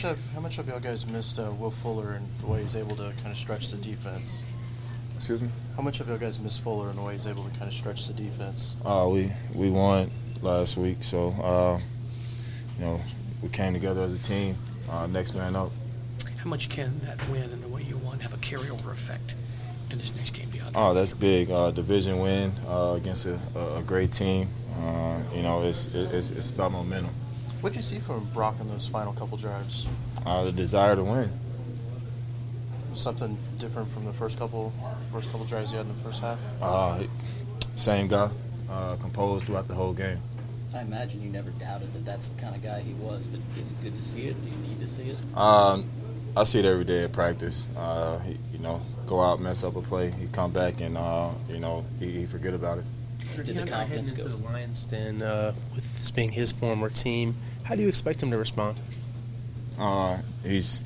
much have y'all guys missed Will Fuller and the way he's able to kind of stretch the defense? Excuse me? How much have y'all guys missed Fuller and the way he's able to kind of stretch the defense? We won last week, so we came together as a team. Next man up. How much can that win and the way you won have a carryover effect in this next game beyond? Oh, that's big. Division win against a great team. It's about momentum. What'd you see from Brock in those final couple drives? The desire to win. Something different from the first couple drives you had in the first half? Same guy, composed throughout the whole game. I imagine you never doubted that that's the kind of guy he was, but is it good to see it? Do you need to see it? I see it every day at practice. Go out, mess up a play, he come back, and he forget about it. Did his confidence heading go? into the Lions den with this being his former team, how do you expect him to respond? He's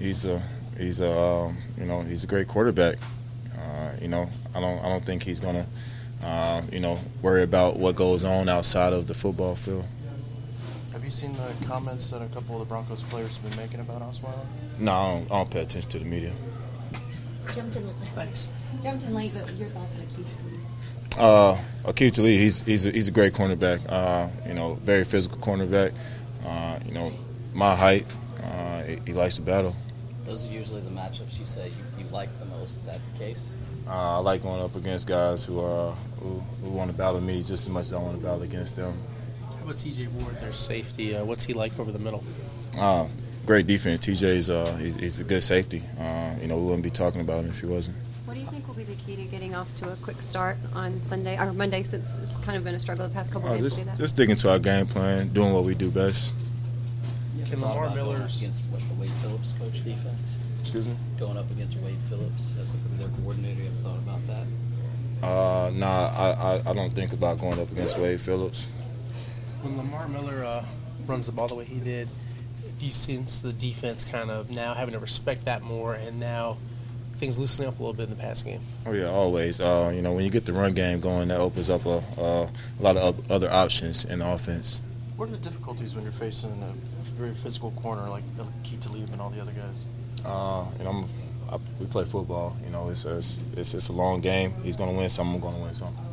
a great quarterback. I don't think he's gonna worry about what goes on outside of the football field. Have you seen the comments that a couple of the Broncos players have been making about Osweiler? No, I don't pay attention to the media. Jumped in late, but your thoughts on Aqib Talib? Aqib Talib, he's a great cornerback. Very physical cornerback. My height. He likes to battle. Those are usually the matchups you say you like the most. Is that the case? I like going up against guys who want to battle me just as much as I want to battle against them. How about T.J. Ward, their safety? What's he like over the middle? Great defense. TJ's he's a good safety. We wouldn't be talking about him if he wasn't. What do you think will be the key to getting off to a quick start on Sunday or Monday, since it's kind of been a struggle the past couple of games to do that? Just sticking to our game plan, doing what we do best. Can Lamar Miller's against the Wade Phillips coach defense? Excuse me? Going up against Wade Phillips as their coordinator, you ever thought about that? I don't think about going up against Wade Phillips. When Lamar Miller runs the ball the way he did, do you sense the defense kind of now having to respect that more, and now things loosening up a little bit in the passing game? Oh yeah, always. When you get the run game going, that opens up a lot of other options in the offense. What are the difficulties when you're facing a very physical corner like Aqib Talib and all the other guys? We play football. It's a long game. He's going to win some. I'm going to win some.